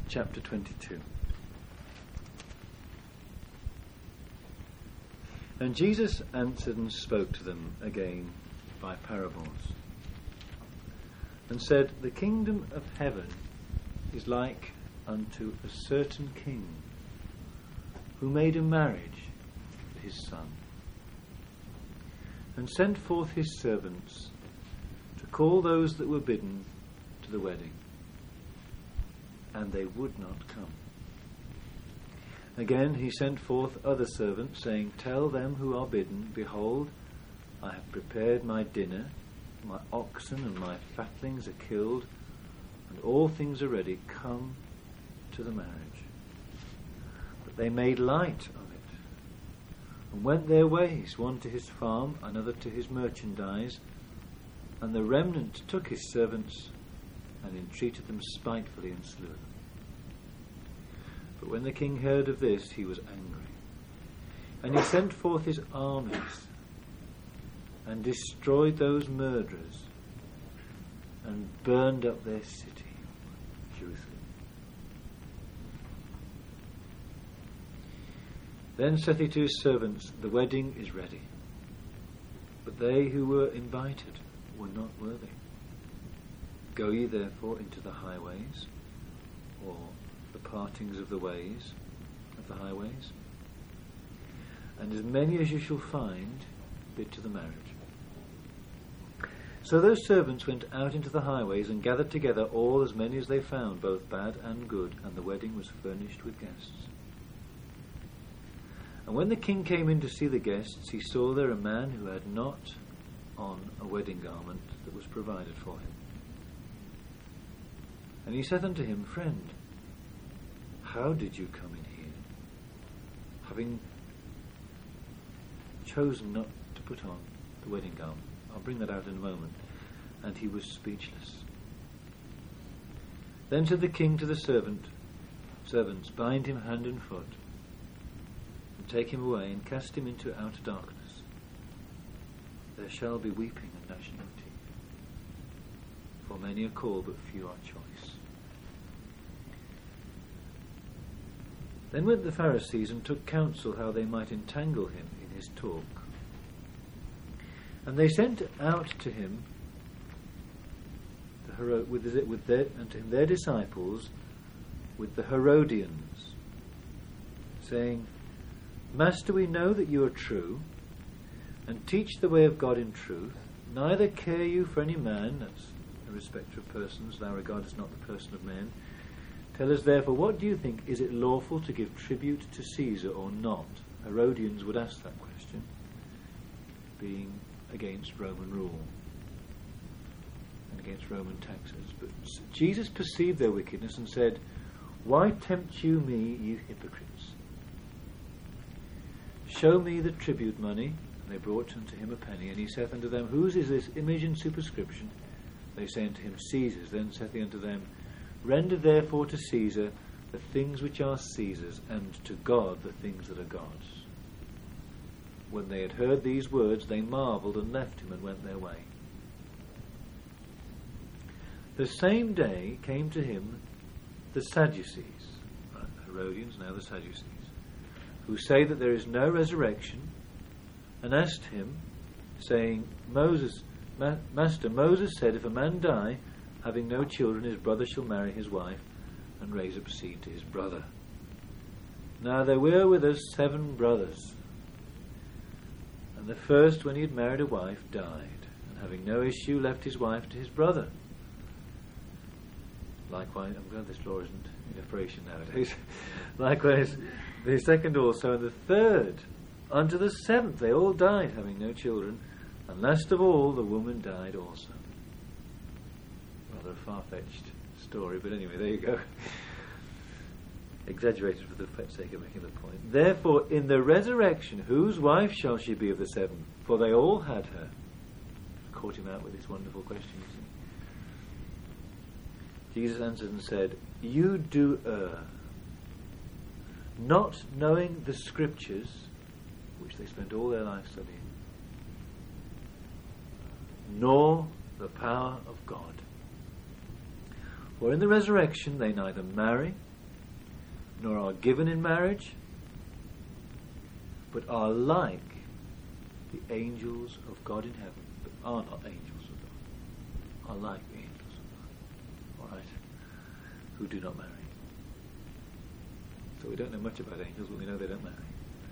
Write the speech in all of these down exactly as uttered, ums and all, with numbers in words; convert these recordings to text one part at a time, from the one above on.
chapter twenty-two. And Jesus answered and spoke to them again by parables, and said, The kingdom of heaven is like unto a certain king, who made a marriage for his son, and sent forth his servants to call those that were bidden to the wedding, and they would not come. Again he sent forth other servants, saying, Tell them who are bidden, Behold, I have prepared my dinner, my oxen and my fatlings are killed, and all things are ready, come to the marriage. But they made light of it, and went their ways, one to his farm, another to his merchandise, and the remnant took his servants, and entreated them spitefully, and slew them. But when the king heard of this, he was angry, and he sent forth his armies, and destroyed those murderers, and burned up their city, Jerusalem. Then saith he to his servants, The wedding is ready, but they who were invited were not worthy. Go ye therefore into the highways, or the partings of the ways, of the highways, and as many as you shall find, bid to the marriage. So those servants went out into the highways, and gathered together all as many as they found, both bad and good, and the wedding was furnished with guests. And when the king came in to see the guests, he saw there a man who had not on a wedding garment that was provided for him. And he said unto him, Friend, how did you come in here, having chosen not to put on the wedding garment? I'll bring that out in a moment. And he was speechless. Then said the king to the servant, servants, Bind him hand and foot, and take him away, and cast him into outer darkness. There shall be weeping and gnashing of teeth. For many are called, but few are choice. Then went the Pharisees and took counsel how they might entangle him in his talk. And they sent out to him the Hero- with, the, with their, and to him their disciples with the Herodians, saying, Master, we know that you are true, and teach the way of God in truth. Neither care you for any man, that's a respecter of persons, thou regardest not the person of men. Tell us therefore, what do you think? Is it lawful to give tribute to Caesar or not? Herodians would ask that question, being against Roman rule and against Roman taxes. But Jesus perceived their wickedness and said, Why tempt you me, you hypocrites? Show me the tribute money. And they brought unto him a penny. And he saith unto them, Whose is this image and superscription? They say unto him, Caesar's. Then saith he unto them, Render therefore to Caesar the things which are Caesar's, and to God the things that are God's. When they had heard these words, they marvelled, and left him, and went their way. The same day came to him the Sadducees, right, the Herodians, now the Sadducees, who say that there is no resurrection, and asked him, saying, Moses, Ma- Master, Moses said, If a man die, having no children, his brother shall marry his wife, and raise up seed to his brother. Now there were with us seven brothers. And the first, when he had married a wife, died, and having no issue, left his wife to his brother. Likewise, I'm glad this law isn't in operation nowadays. Likewise, the second also, and the third, unto the seventh. They all died, having no children. And last of all, the woman died also. Rather a far-fetched story, but anyway, there you go. Exaggerated for the sake of making the point. Therefore, in the resurrection, whose wife shall she be of the seven? For they all had her. Caught him out with this wonderful question, you see. Jesus answered and said, You do err, not knowing the Scriptures, which they spent all their life studying, nor the power of God. For in the resurrection they neither marry, nor are given in marriage, but are like the angels of God in heaven, but are not angels of God, are like the angels of God, all right, who do not marry. So we don't know much about angels, but we know they don't marry.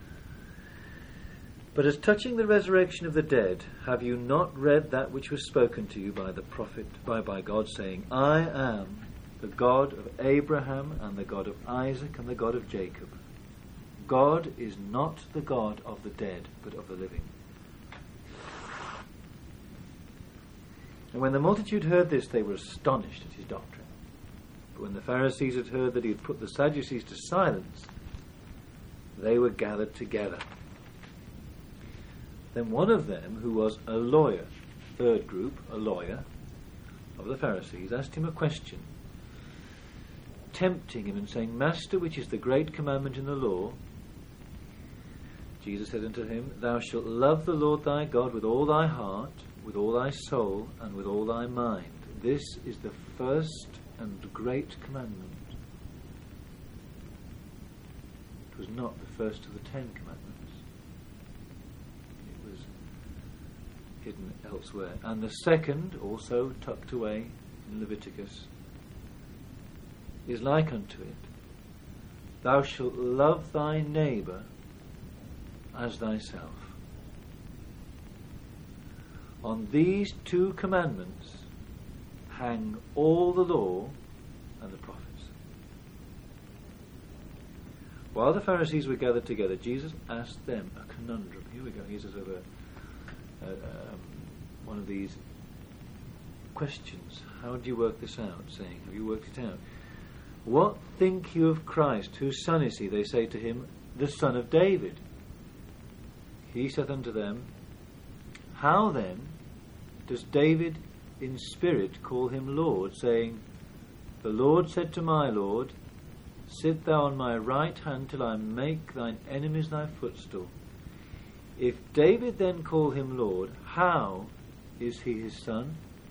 But as touching the resurrection of the dead, have you not read that which was spoken to you by the prophet, by, by God, saying, I am the God of Abraham and the God of Isaac and the God of Jacob. God is not the God of the dead, but of the living. And when the multitude heard this, they were astonished at his doctrine. But when the Pharisees had heard that he had put the Sadducees to silence, they were gathered together. Then one of them, who was a lawyer, third group, a lawyer of the Pharisees, asked him a question, tempting him and saying, Master, which is the great commandment in the law? Jesus said unto him, Thou shalt love the Lord thy God with all thy heart, with all thy soul, and with all thy mind. This is the first and great commandment. It was not the first of the Ten Commandments. It was hidden elsewhere. And the second, also tucked away in Leviticus, is like unto it. Thou shalt love thy neighbour as thyself. On these two commandments hang all the law and the prophets. While the Pharisees were gathered together, Jesus asked them a conundrum. Here we go. Here's a sort of a, a, um, one of these questions. How do you work this out? Saying, have you worked it out? What think you of Christ? Whose son is he? They say to him, the son of David. He saith unto them, How then does David in spirit call him Lord, saying, The Lord said to my Lord, Sit thou on my right hand till I make thine enemies thy footstool. If David then call him Lord, how is he his son?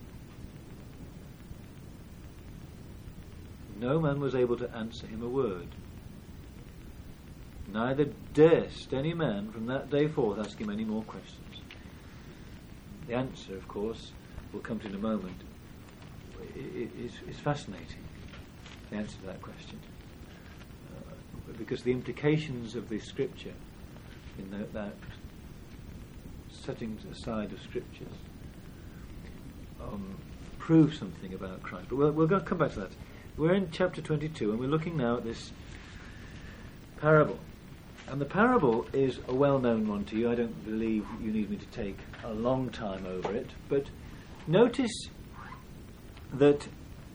No man was able to answer him a word. Neither durst any man from that day forth ask him any more questions. The answer, of course, we'll come to in a moment, is, is fascinating, the answer to that question. Uh, because the implications of the scripture, in the, that setting aside of scriptures, um, prove something about Christ. But we'll, we'll go, come back to that. We're in chapter twenty-two, and we're looking now at this parable. And the parable is a well-known one to you. I don't believe you need me to take a long time over it. But notice that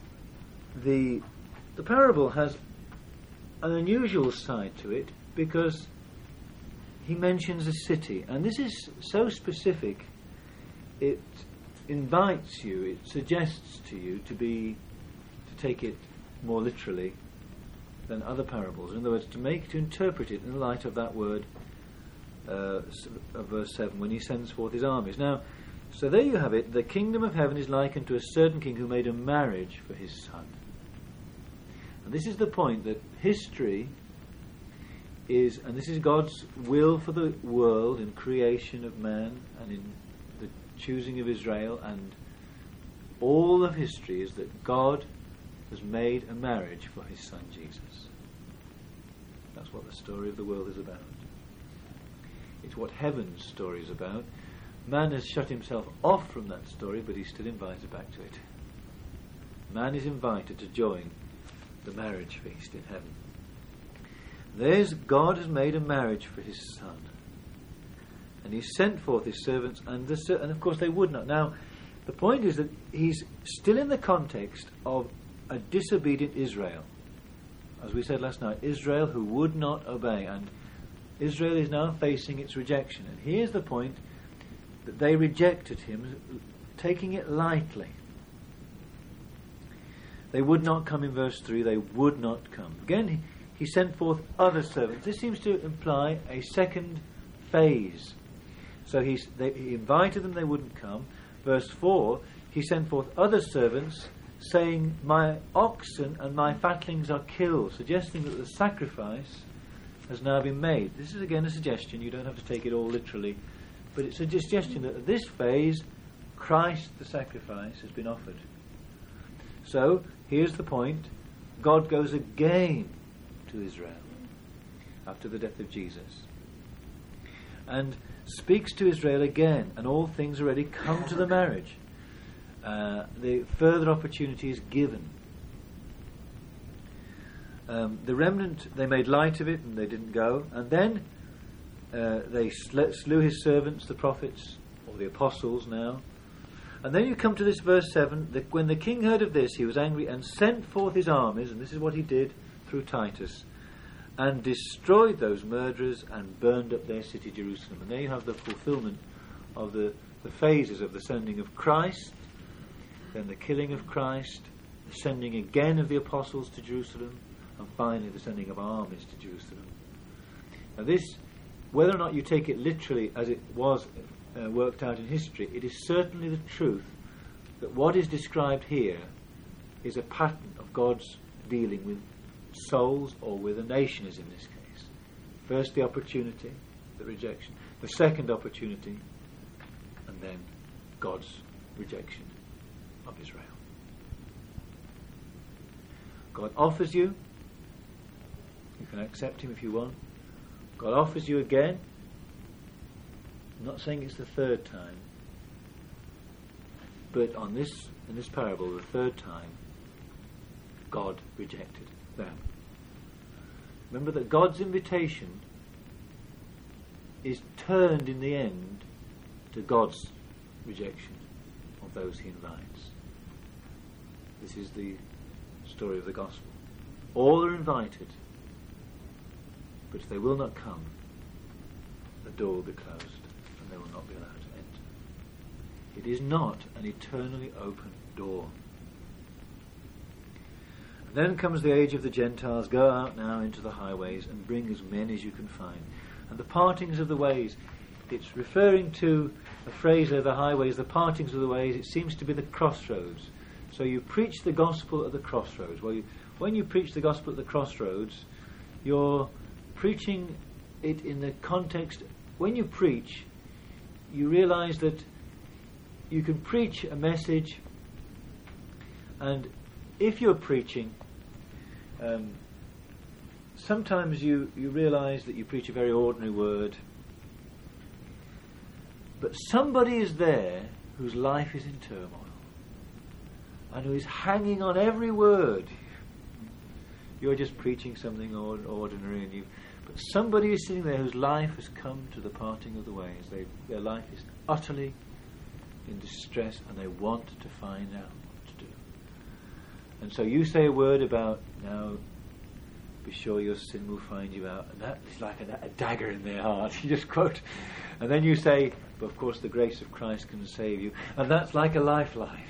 the the parable has an unusual side to it, because he mentions a city. And this is so specific, it invites you, it suggests to you to be, to take it more literally than other parables. In other words, to make, to interpret it in the light of that word uh, of verse seven, when he sends forth his armies. Now, so there you have it. The kingdom of heaven is likened to a certain king who made a marriage for his son. And this is the point, that history is, and this is God's will for the world in creation of man and in the choosing of Israel, and all of history is that God has made a marriage for his son Jesus. That's what the story of the world is about. It's what heaven's story is about. Man has shut himself off from that story, but he's still invited back to it. Man is invited to join the marriage feast in heaven. There's God has made a marriage for his son, and he sent forth his servants, and, the, and of course they would not. Now, the point is that he's still in the context of a disobedient Israel. As we said last night, Israel who would not obey, and Israel is now facing its rejection. And here's the point, that they rejected him, taking it lightly. They would not come in verse three, they would not come. Again, he, he sent forth other servants. This seems to imply a second phase. So he's, they, he invited them, they wouldn't come. Verse four, he sent forth other servants, saying, my oxen and my fatlings are killed, suggesting that the sacrifice has now been made. This is again a suggestion, you don't have to take it all literally, but it's a suggestion that at this phase, Christ the sacrifice has been offered. So, here's the point. God goes again to Israel after the death of Jesus and speaks to Israel again, and all things are ready. Come to the marriage. Uh, the further opportunity is given. Um, the remnant, they made light of it and they didn't go, and then uh, they sl- slew his servants, the prophets, or the apostles now. And then you come to this verse seven, that when the king heard of this, he was angry and sent forth his armies, and this is what he did through Titus, and destroyed those murderers and burned up their city Jerusalem. And there you have the fulfillment of the, the phases of the sending of Christ, then the killing of Christ, the sending again of the apostles to Jerusalem, and finally the sending of armies to Jerusalem. Now this, whether or not you take it literally as it was uh, worked out in history, it is certainly the truth that what is described here is a pattern of God's dealing with souls, or with a nation as in this case. First the opportunity, the rejection. The second opportunity, and then God's rejection of Israel. God offers you, you can accept him if you want. God offers you again. I'm not saying it's the third time, but on this, in this parable, the third time, God rejected them. Remember that God's invitation is turned in the end to God's rejection of those he invites. This is the story of the gospel. All are invited, but if they will not come, the door will be closed and they will not be allowed to enter. It is not an eternally open door. And then comes the age of the Gentiles. Go out now into the highways and bring as many as you can find. And the partings of the ways, it's referring to a phrase there, the highways, the partings of the ways. It seems to be the crossroads. So you preach the gospel at the crossroads. Well, you, when you preach the gospel at the crossroads, you're preaching it in the context. When you preach, you realize that you can preach a message, and if you're preaching, um, sometimes you, you realize that you preach a very ordinary word, but somebody is there whose life is in turmoil and who is hanging on every word. You're just preaching something ordinary, and you, but somebody is sitting there whose life has come to the parting of the ways. They, their life is utterly in distress, and they want to find out what to do. And so you say a word about, now, be sure your sin will find you out, and that is like a, a dagger in their heart. You just quote, and then you say, but of course the grace of Christ can save you, and that's like a lifeline.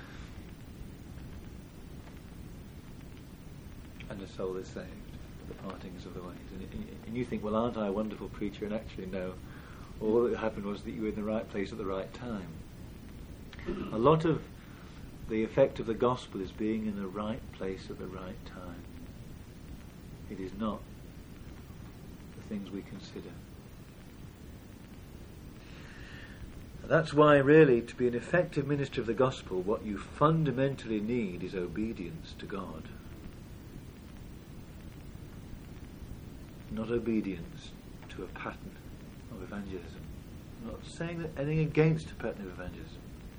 And the soul is saved, the partings of the ways. And, and you think, well, aren't I a wonderful preacher? And actually, no. All that happened was that you were in the right place at the right time. A lot of the effect of the gospel is being in the right place at the right time. It is not the things we consider. That's why, really, to be an effective minister of the gospel, what you fundamentally need is obedience to God. Not obedience to a pattern of evangelism. I'm not saying that anything against a pattern of evangelism.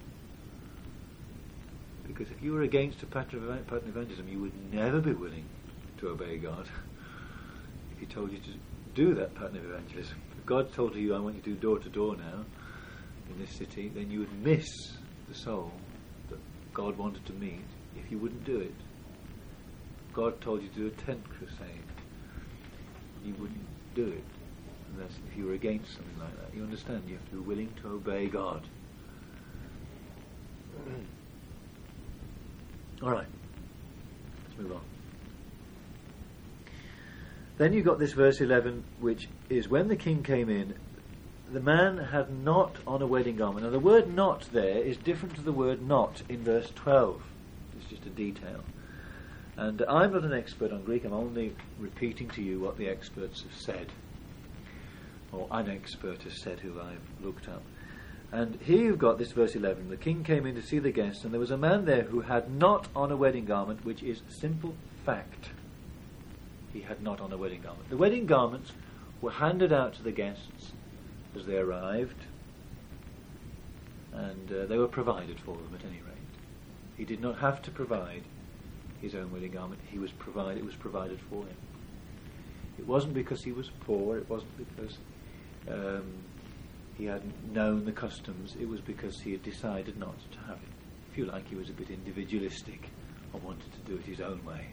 Because if you were against a pattern of pattern evangelism, you would never be willing to obey God. If he told you to do that pattern of evangelism, if God told you, I want you to do door to door now in this city, then you would miss the soul that God wanted to meet if you wouldn't do it. God told you to do a tent crusade, you wouldn't do it unless if you were against something like that. You understand? You have to be willing to obey God. All right, let's move on. Then you got this verse eleven, which is, when the king came in, the man had not on a wedding garment. Now the word not there is different to the word not in verse twelve. It's just a detail. And I'm not an expert on Greek. I'm only repeating to you what the experts have said, or an expert has said who I've looked up. And here you've got this verse eleven. The king came in to see the guests, and there was a man there who had not on a wedding garment, which is simple fact. He had not on a wedding garment. The wedding garments were handed out to the guests as they arrived, and uh, they were provided for them at any rate. He did not have to provide his own wedding garment. He was provided. It was provided for him. It wasn't because he was poor. It wasn't because um, he hadn't known the customs. It was because he had decided not to have it. If you like, he was a bit individualistic and wanted to do it his own way.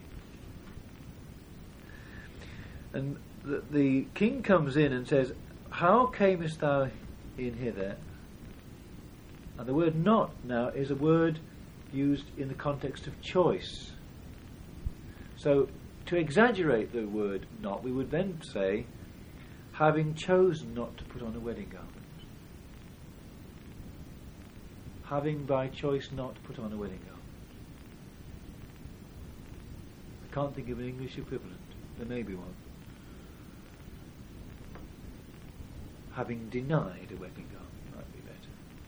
And the, the king comes in and says, "How camest thou in hither?" And the word "not" now is a word used in the context of choice. So, to exaggerate the word "not," we would then say, having chosen not to put on a wedding garment. Having by choice not put on a wedding garment. I can't think of an English equivalent. There may be one. Having denied a wedding garment might be better.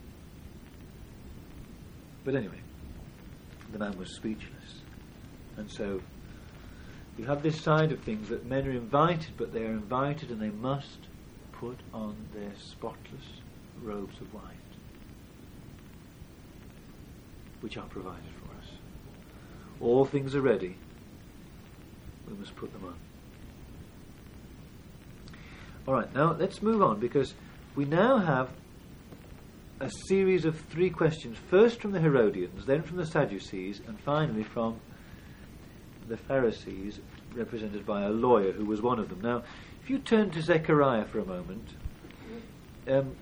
But anyway, the man was speechless. And so you have this side of things that men are invited, but they are invited and they must put on their spotless robes of white, which are provided for us. All things are ready. We must put them on. All right, now let's move on, because we now have a series of three questions. First from the Herodians, then from the Sadducees, and finally from the Pharisees, represented by a lawyer who was one of them. Now, if you turn to Zechariah for a moment, um,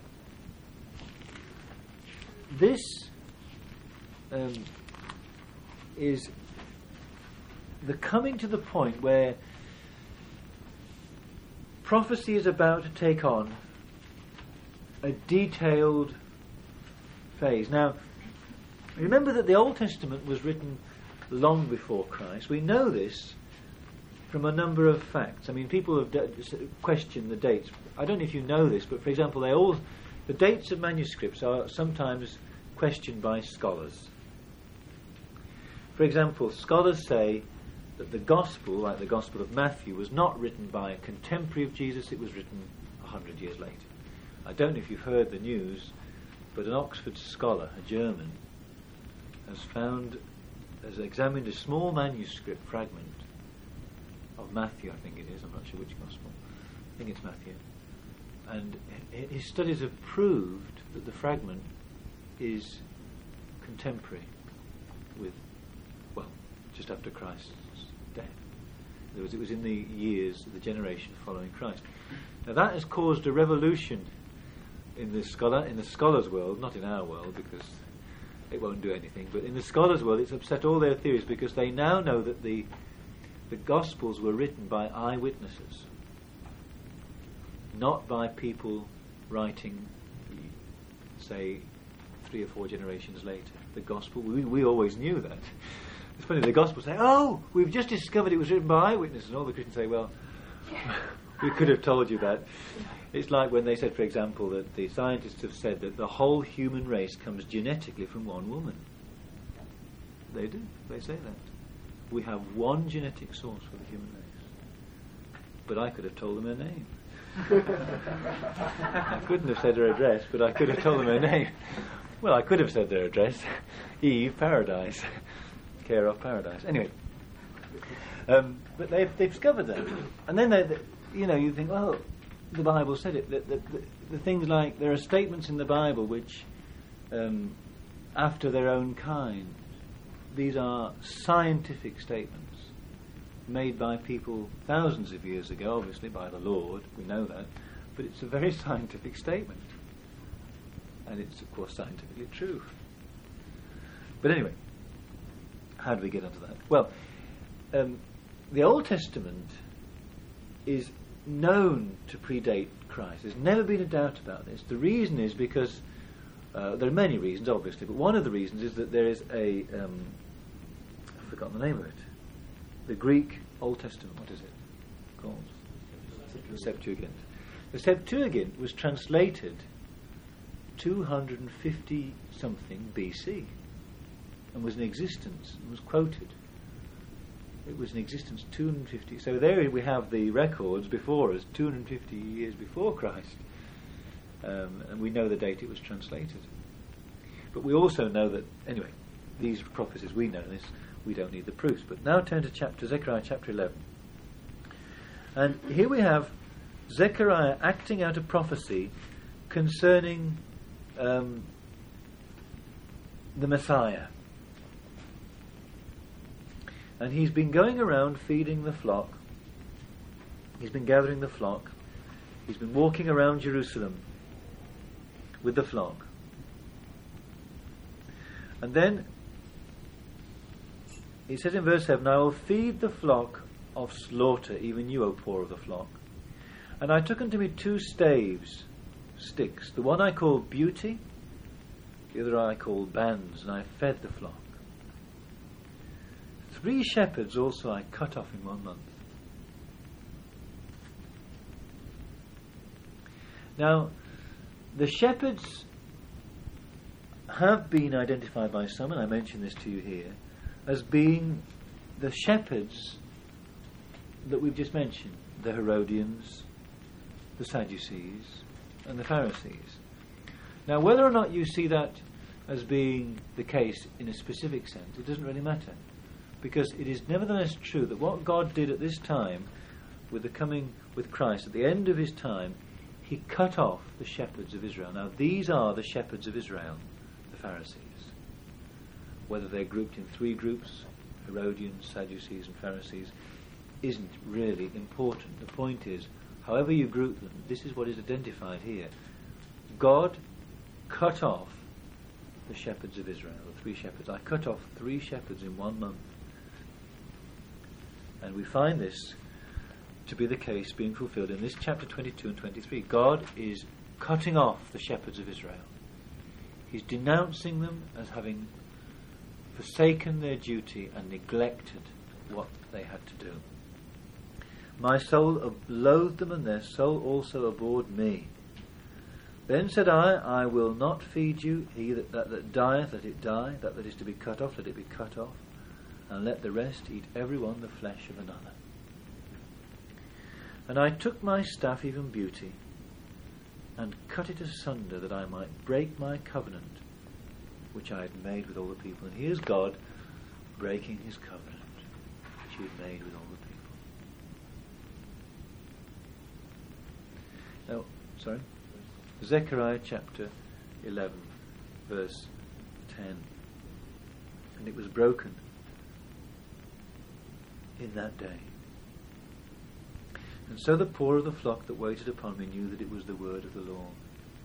this um, is the coming to the point where prophecy is about to take on a detailed phase. Now, remember that the Old Testament was written long before Christ. We know this from a number of facts. I mean, people have d- questioned the dates. I don't know if you know this, but for example, they all the dates of manuscripts are sometimes questioned by scholars. For example, scholars say that the Gospel, like the Gospel of Matthew, was not written by a contemporary of Jesus. It was written a hundred years later. I don't know if you've heard the news, but an Oxford scholar, a German, has found, has examined a small manuscript fragment of Matthew, I think it is, I'm not sure which Gospel. I think it's Matthew. And his studies have proved that the fragment is contemporary with, well, just after Christ's death. It was, it was in the years, the generation following Christ. Now that has caused a revolution in the scholar, in the scholars' world, not in our world, because it won't do anything, but in the scholars' world it's upset all their theories, because they now know that the the Gospels were written by eyewitnesses, not by people writing, say, three or four generations later. The Gospel, we, we always knew that. It's funny, the Gospels say, "Oh, we've just discovered it was written by eyewitnesses," and all the Christians say, "Well, we could have told you that." It's like when they said, for example, that the scientists have said that the whole human race comes genetically from one woman. They do. They say that. We have one genetic source for the human race. But I could have told them her name. I couldn't have said her address, but I could have told them her name. Well, I could have said their address. Eve, Paradise. Care of Paradise. Anyway. Um, but they've, they've discovered that. And then, they, they, you know, you think, well, the Bible said it. The, the, the, the things like, there are statements in the Bible which, um, after their own kind, these are scientific statements made by people thousands of years ago, obviously by the Lord, we know that, but it's a very scientific statement. And it's, of course, scientifically true. But anyway, how do we get onto that? Well, um, the Old Testament is known to predate Christ. There's never been a doubt about this. The reason is because, uh, there are many reasons, obviously, but one of the reasons is that there is a um, forgotten the name of it. The Greek Old Testament, what is it called? The Septuagint. The Septuagint was translated two hundred fifty something B C and was in existence and was quoted. It was in existence two hundred fifty. So there we have the records before us, two hundred fifty years before Christ, um, and we know the date it was translated. But we also know that, anyway, these prophecies, we know this, we don't need the proofs. But now turn to chapter Zechariah chapter eleven. And here we have Zechariah acting out a prophecy concerning um, the Messiah. And he's been going around feeding the flock. He's been gathering the flock. He's been walking around Jerusalem with the flock. And then he says in verse seven, I will feed the flock of slaughter, even you, O poor of the flock. And I took unto me two staves, sticks. The one I called beauty, the other I called bands, and I fed the flock. Three shepherds also I cut off in one month. Now, the shepherds have been identified by some, and I mention this to you here, as being the shepherds that we've just mentioned, the Herodians, the Sadducees, and the Pharisees. Now, whether or not you see that as being the case in a specific sense, it doesn't really matter, because it is nevertheless true that what God did at this time, with the coming with Christ, at the end of his time, he cut off the shepherds of Israel. Now, these are the shepherds of Israel, the Pharisees. Whether they're grouped in three groups, Herodians, Sadducees, and Pharisees, isn't really important. The point is, however you group them, this is what is identified here. God cut off the shepherds of Israel, the three shepherds. I cut off three shepherds in one month. And we find this to be the case being fulfilled in this chapter twenty-two and twenty-three. God is cutting off the shepherds of Israel. He's denouncing them as having forsaken their duty and neglected what they had to do. My soul loathed them, and their soul also abhorred me. Then said I, I will not feed you. He that, that, that dieth, let it die. That that is to be cut off, let it be cut off. And let the rest eat every one the flesh of another. And I took my staff, even beauty, and cut it asunder, that I might break my covenant, which I had made with all the people. And here's God breaking his covenant, which he had made with all the people. Now, sorry? Zechariah chapter eleven, verse ten. And it was broken in that day. And so the poor of the flock that waited upon me knew that it was the word of the Lord.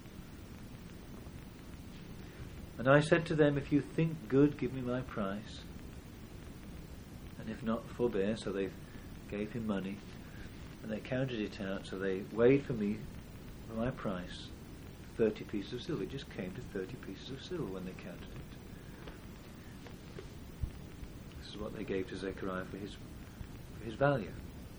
And I said to them, if you think good, give me my price. And if not, forbear. So they gave him money, and they counted it out. So they weighed for me, for my price, thirty pieces of silver. It just came to thirty pieces of silver when they counted it. This is what they gave to Zechariah for his, for his value.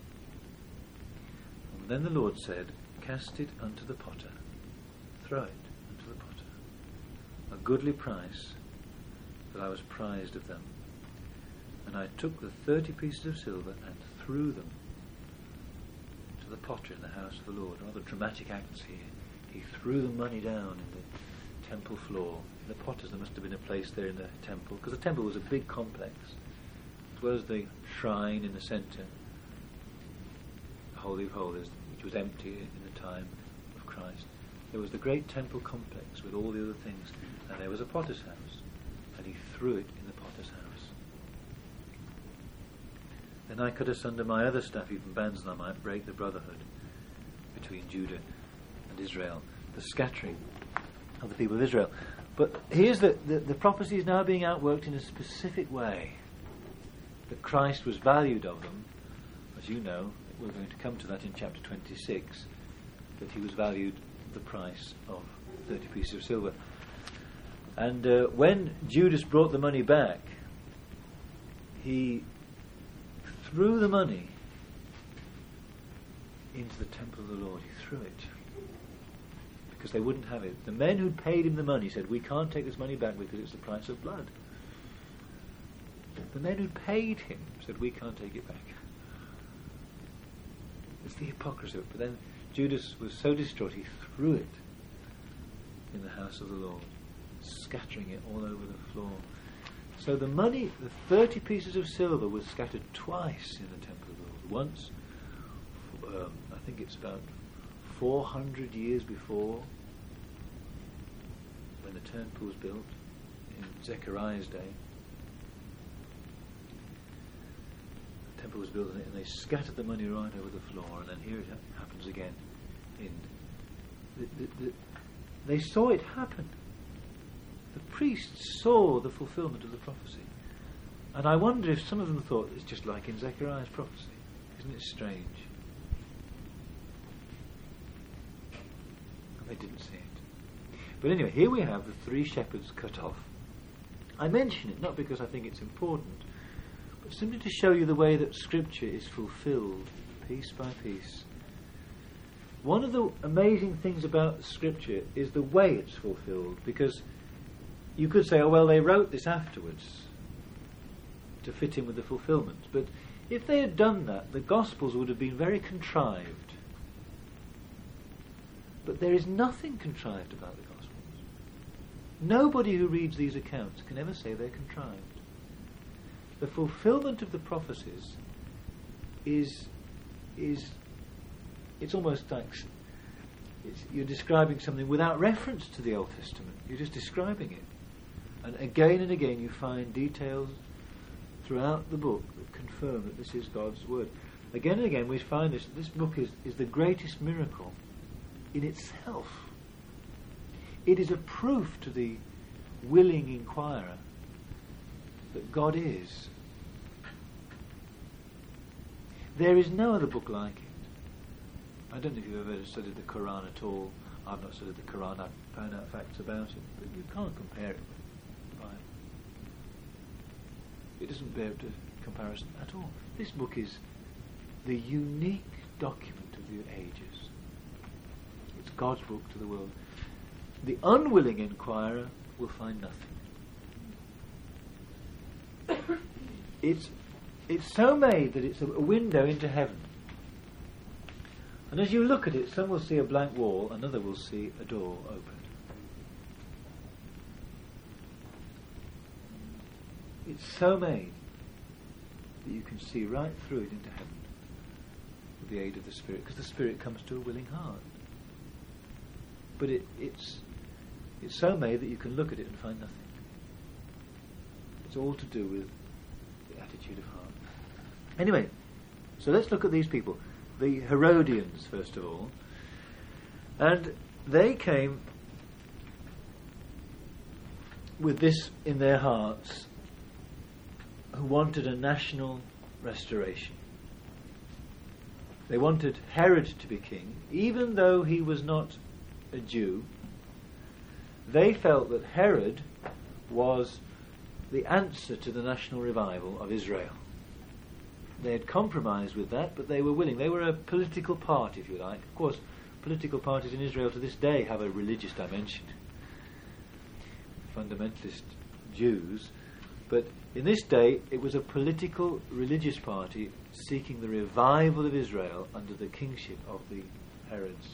And then the Lord said, cast it unto the potter. Throw it unto the potter. A goodly price, that I was prized of them. And I took the thirty pieces of silver and threw them to the potter in the house of the Lord. Rather dramatic acts here. He threw the money down in the temple floor. The potters, there must have been a place there in the temple, because the temple was a big complex, as well as the shrine in the centre, the Holy of Holies, which was empty in the time of Christ. There was the great temple complex with all the other things, and there was a potter's house, and he threw it in the potter's house. Then I cut asunder my other staff, even bands, that I might break the brotherhood between Judah and Israel, the scattering of the people of Israel. But here's the, the, the prophecy is now being outworked in a specific way, that Christ was valued of them. As you know, we're going to come to that in chapter twenty-six, that he was valued the price of thirty pieces of silver. And uh, when Judas brought the money back, he threw the money into the temple of the Lord. He threw it because they wouldn't have it. The men who'd paid him the money said, we can't take this money back because it's the price of blood. The men who paid him said, we can't take it back. It's the hypocrisy of it. But then Judas was so distraught he threw it in the house of the Lord, scattering it all over the floor. So the money, the thirty pieces of silver, was scattered twice in the temple of the Lord. Once, um, I think it's about four hundred years before, when the temple was built, in Zechariah's day. The temple was built, and they scattered the money right over the floor, and then here it ha- happens again. In the, the, the, they saw it happen. The priests saw the fulfillment of the prophecy. And I wonder if some of them thought it's just like in Zechariah's prophecy. Isn't it strange? And they didn't see it. But anyway, here we have the three shepherds cut off. I mention it not because I think it's important, but simply to show you the way that Scripture is fulfilled, piece by piece. One of the amazing things about Scripture is the way it's fulfilled, because you could say, oh, well, they wrote this afterwards to fit in with the fulfillment. But if they had done that, the Gospels would have been very contrived. But there is nothing contrived about the Gospels. Nobody who reads these accounts can ever say they're contrived. The fulfillment of the prophecies is, is it's almost like it's, you're describing something without reference to the Old Testament. You're just describing it. And again and again you find details throughout the book that confirm that this is God's word. Again and again we find this. This book is, is the greatest miracle in itself. It is a proof to the willing inquirer that God is. There is no other book like it. I don't know if you've ever studied the Quran at all. I've not studied the Quran. I've found out facts about it, but you can't compare it with the Bible. It doesn't bear up to comparison at all. This book is the unique document of the ages. It's God's book to the world. The unwilling inquirer will find nothing. It's it's so made that it's a, a window into heaven. And as you look at it, some will see a blank wall, another will see a door open. It's so made that you can see right through it into heaven with the aid of the Spirit, because the Spirit comes to a willing heart. But it, it's it's so made that you can look at it and find nothing. It's all to do with the attitude of heart. Anyway, so let's look at these people. The Herodians, first of all. And they came with this in their hearts, who wanted a national restoration. They wanted Herod to be king, even though he was not a Jew. They felt that Herod was the answer to the national revival of Israel. They had compromised with that, but they were willing. They were a political party, if you like. Of course, political parties in Israel to this day have a religious dimension. Fundamentalist Jews. But in this day, it was a political, religious party seeking the revival of Israel under the kingship of the Herods.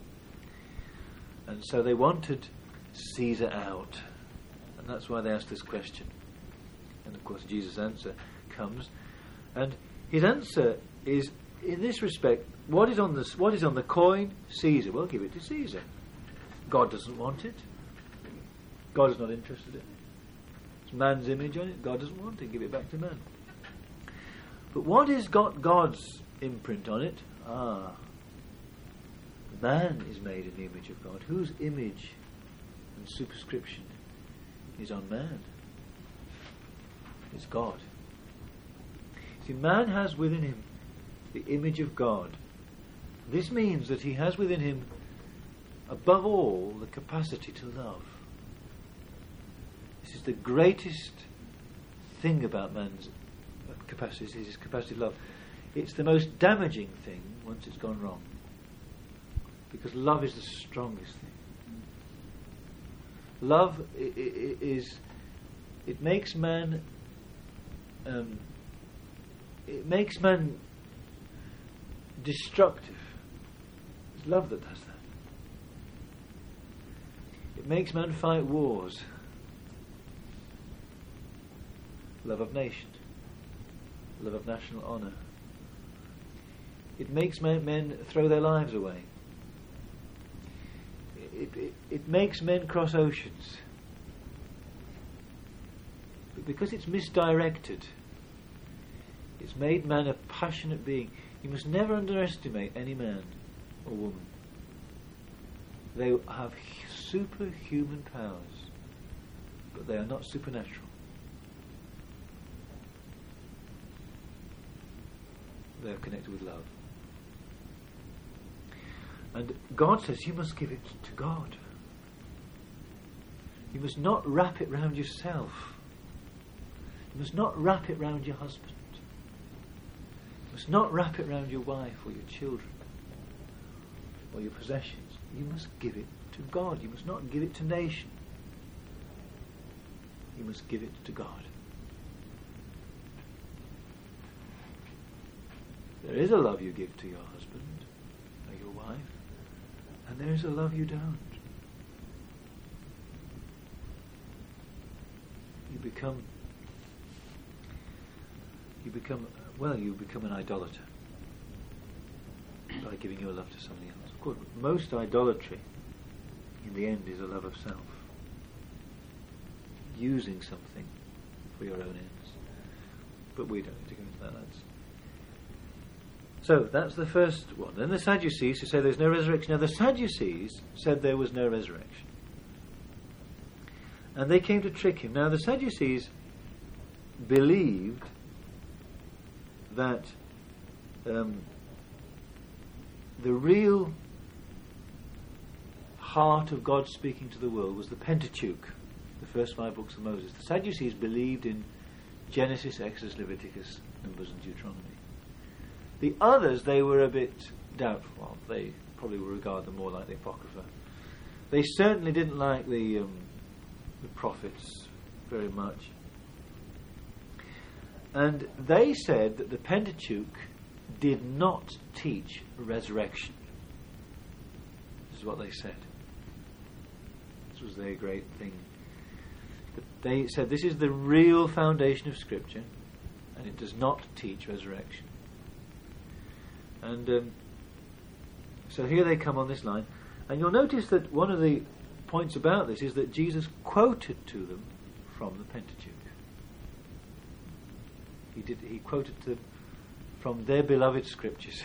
And so they wanted Caesar out. And that's why they asked this question. And of course, Jesus' answer comes. And his answer is, in this respect, what is on the what is on the coin? Caesar. Well, give it to Caesar. God doesn't want it. God is not interested in it. It's man's image on it. God doesn't want it. Give it back to man. But what has got God's imprint on it? Ah, man is made in the image of God. Whose image and superscription is on man? It's God. See, man has within him the image of God. This means that he has within him, above all, the capacity to love. This is the greatest thing about man's capacities is his capacity to love. It's the most damaging thing once it's gone wrong, because love is the strongest thing. Love i- i- is it makes man um, it makes man destructive. It's love that does that. It makes man fight wars. Love of nation, love of national honour. It makes men, men throw their lives away. It, it, it makes men cross oceans. But because it's misdirected, it's made man a passionate being. You must never underestimate any man or woman. They have superhuman powers, but they are not supernatural. They are connected with love. And God says you must give it to God. You must not wrap it round yourself. You must not wrap it round your husband. You must not wrap it round your wife or your children or your possessions. You must give it to God. You must not give it to nation. You must give it to God. There is a love you give to your husband or your wife, and there is a love you don't. You become, you become, well, you become an idolater by giving your love to somebody else. Of course, most idolatry, in the end, is a love of self. Using something for your own ends. But we don't need to go into that. That's So that's the first one. Then the Sadducees, who say there's no resurrection. Now the Sadducees said there was no resurrection. And they came to trick him. Now the Sadducees believed that um, the real heart of God speaking to the world was the Pentateuch, the first five books of Moses. The Sadducees believed in Genesis, Exodus, Leviticus, Numbers and Deuteronomy. The others, they were a bit doubtful. They probably would regard them more like the Apocrypha. They certainly didn't like the, um, the prophets very much. And they said that the Pentateuch did not teach resurrection. This is what they said. This was their great thing. But they said this is the real foundation of Scripture, and it does not teach resurrection. And um, so here they come on this line. And you'll notice that one of the points about this is that Jesus quoted to them from the Pentateuch. He did. He quoted to them from their beloved scriptures.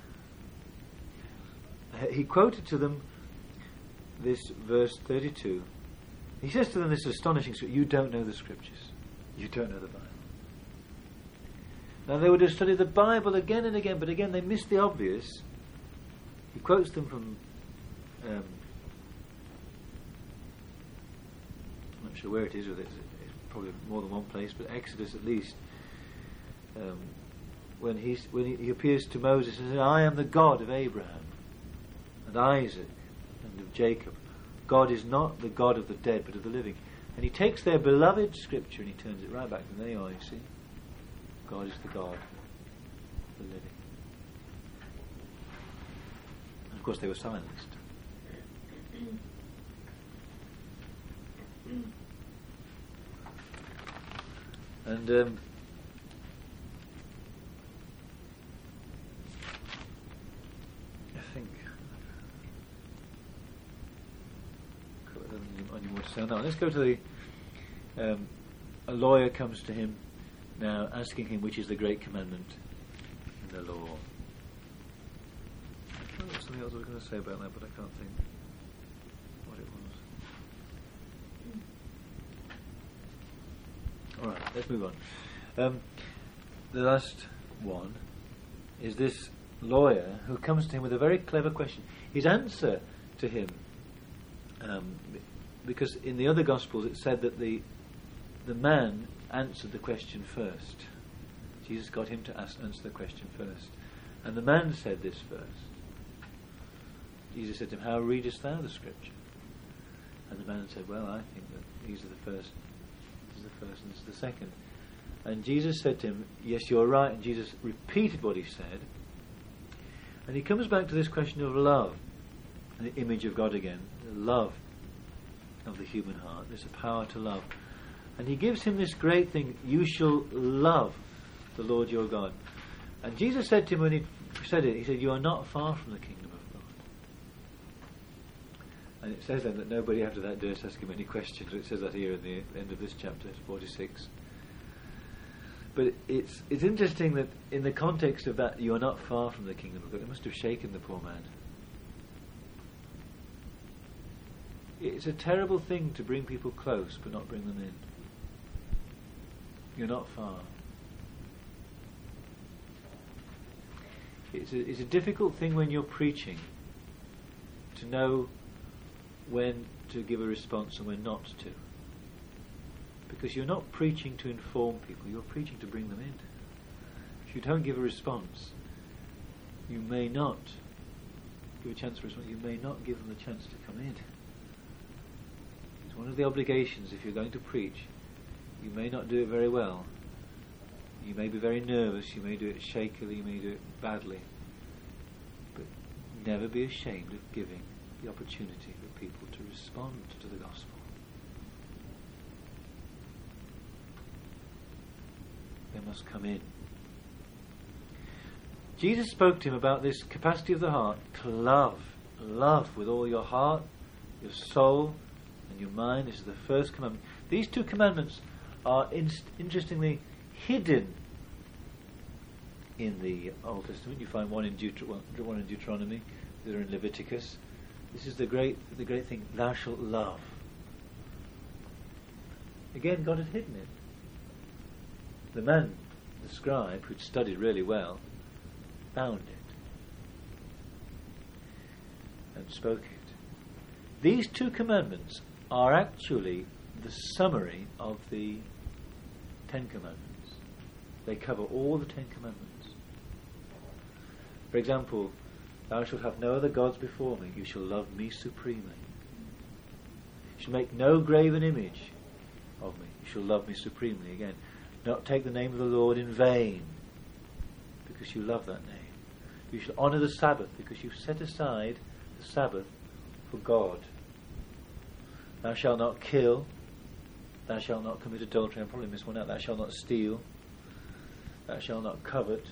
He quoted to them this verse thirty-two. He says to them this astonishing scripture: you don't know the scriptures. You don't know the Bible. Now they would have studied the Bible again and again, but again they missed the obvious. He quotes them from um, I'm not sure where it is, or it's probably more than one place, but Exodus at least. Um, when he's, when he, he appears to Moses and says, I am the God of Abraham and Isaac and of Jacob. God is not the God of the dead but of the living. And he takes their beloved scripture and he turns it right back to them. There you are, you see. God is the God of the living. And of course they were silenced. And um, I think any more to say on that. Let's go to the um, a lawyer comes to him now asking him which is the great commandment in the law. I thought there was something else I was going to say about that, but I can't think what it was. Alright, let's move on. Um, the last one is this lawyer who comes to him with a very clever question. His answer to him, um, because in the other Gospels it said that the the man answered the question first. Jesus got him to ask, answer the question first. And the man said this first. Jesus said to him, how readest thou the scripture? And the man said, well, I think that these are the first, this is the first and this is the second. And Jesus said to him, yes, you're right. And Jesus repeated what he said. And he comes back to this question of love, the image of God again, the love of the human heart. There's a power to love. And he gives him this great thing, you shall love the Lord your God. And Jesus said to him when he said it, he said, you are not far from the kingdom of God. And it says then that nobody after that dares ask him any questions. It says that here at the end of this chapter, forty-six. But it's it's interesting that in the context of that, you are not far from the kingdom of God, it must have shaken the poor man. It's a terrible thing to bring people close but not bring them in. You're not far. It's a, it's a difficult thing when you're preaching to know when to give a response and when not to. Because you're not preaching to inform people, you're preaching to bring them in. If you don't give a response, you may not give a chance for a response, you may not give them the chance to come in. It's one of the obligations if you're going to preach. You may not do it very well. You may be very nervous, you may do it shakily, you may do it badly. But never be ashamed of giving the opportunity for people to respond to the gospel. They must come in. Jesus spoke to him about this capacity of the heart to love. Love with all your heart, your soul, and your mind. This is the first commandment. These two commandments are inst- interestingly hidden in the Old Testament. You find one in, Deuter- one in Deuteronomy, the other in Leviticus. This is the great, the great thing. Thou shalt love. Again, God had hidden it. The man, the scribe, who'd studied really well, found it and spoke it. These two commandments are actually the summary of the Ten Commandments. They cover all the Ten Commandments. For example, thou shalt have no other gods before me. You shall love me supremely. You shall make no graven image of me. You shall love me supremely. Again, not take the name of the Lord in vain, because you love that name. You shall honour the Sabbath, because you've set aside the Sabbath for God. Thou shalt not kill. Thou shalt not commit adultery. I probably missed one out. Thou shalt not steal. Thou shalt not covet.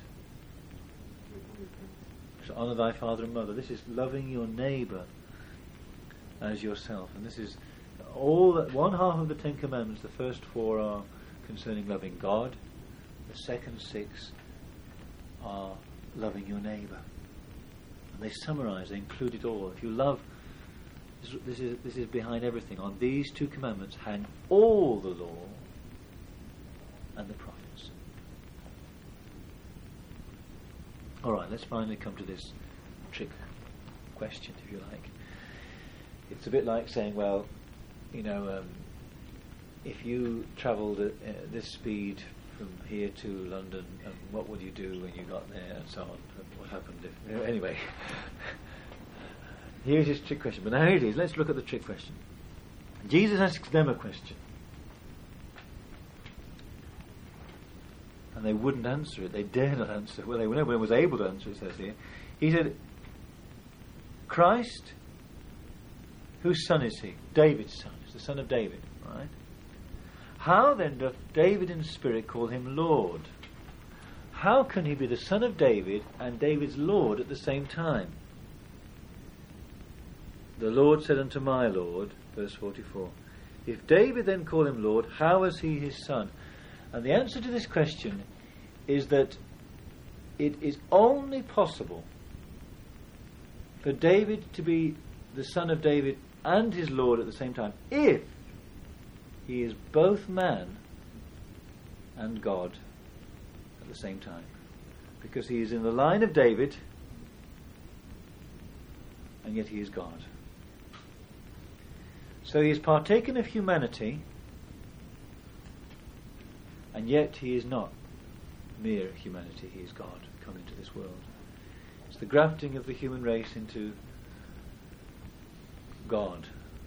Thou shalt honour thy father and mother. This is loving your neighbour as yourself. And this is all that, one half of the Ten Commandments. The first four are concerning loving God. The second six are loving your neighbour. And they summarise, they include it all. If you love, this, this is this is behind everything. On these two commandments hang all the law and the prophets. Alright, let's finally come to this trick question, if you like. It's a bit like saying, well, you know, um, if you travelled at uh, this speed from here to London, um, what would you do when you got there, and so on? What happened if... Uh, anyway, here's his trick question. But now here it is. Let's look at the trick question. Jesus asks them a question. And they wouldn't answer it. They dare not answer. Well, they, no one was able to answer, it says here. He said, Christ, whose son is he? David's son. He's the son of David, right? How then doth David in spirit call him Lord? How can he be the son of David and David's Lord at the same time? The Lord said unto my Lord, verse forty-four, if David then call him Lord, how is he his son? And the answer to this question is that it is only possible for David to be the son of David and his Lord at the same time if he is both man and God at the same time. Because he is in the line of David and yet he is God. So he is partaken of humanity and yet he is not mere humanity. He is God come into this world. It's the grafting of the human race into God.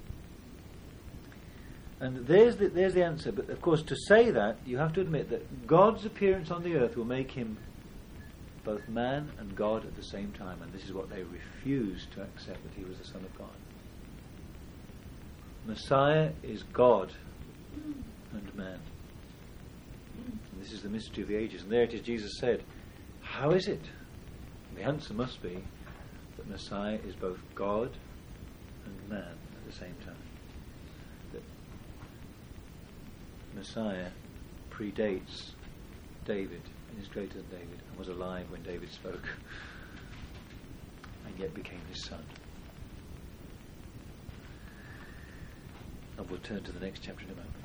And there's the, there's the answer. But of course, to say that, you have to admit that God's appearance on the earth will make him both man and God at the same time. And this is what they refused to accept, that he was the Son of God. Messiah is God and man. And this is the mystery of the ages. And there it is, Jesus said, how is it? And the answer must be that Messiah is both God and man at the same time. That Messiah predates David and is greater than David and was alive when David spoke and yet became his son. And we'll turn to the next chapter in a moment.